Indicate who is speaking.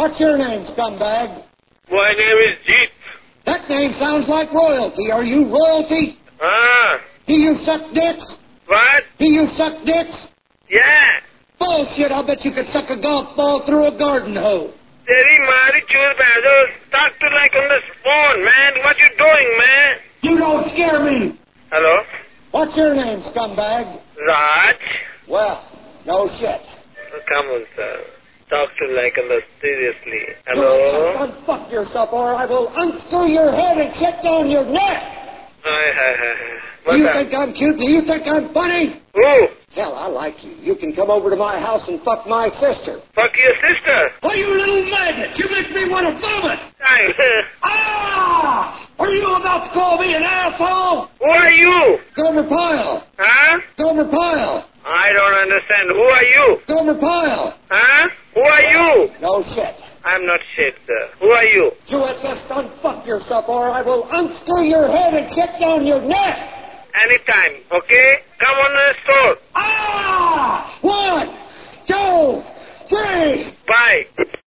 Speaker 1: What's your name, scumbag?
Speaker 2: My name is Jeet.
Speaker 1: That name sounds like royalty. Are you royalty? Do you suck dicks?
Speaker 2: What?
Speaker 1: Do you suck dicks?
Speaker 2: Yeah.
Speaker 1: Bullshit, I'll bet you could suck a golf ball through a garden hose.
Speaker 2: Terry Mari Chur Bazo, talk to like on the phone, man. What you doing, man?
Speaker 1: You don't scare me.
Speaker 2: Hello?
Speaker 1: What's your name, scumbag?
Speaker 2: Raj?
Speaker 1: Well, no shit.
Speaker 2: Come on, sir. Talk to like on the seriously.
Speaker 1: You
Speaker 2: Hello?
Speaker 1: just unfuck yourself or I will unscrew your head and check down your neck. Do
Speaker 2: What's
Speaker 1: you
Speaker 2: up?
Speaker 1: think I'm cute? Do you think I'm funny?
Speaker 2: Who?
Speaker 1: Hell, I like you. You can come over to my house and fuck my sister.
Speaker 2: Fuck your sister.
Speaker 1: Oh, you little maggot! You make me want to vomit! Ah! Are you about to call me an asshole?
Speaker 2: Who are you?
Speaker 1: Gomer Pyle.
Speaker 2: Huh?
Speaker 1: Gomer Pyle.
Speaker 2: I don't understand. Who are you?
Speaker 1: Gomer Pyle.
Speaker 2: Huh? Who are you?
Speaker 1: No shit.
Speaker 2: I'm not shit, sir. Who are you?
Speaker 1: You had best unfuck yourself or I will unscrew your head and check down your neck!
Speaker 2: Anytime, okay? Come on the store.
Speaker 1: Ah!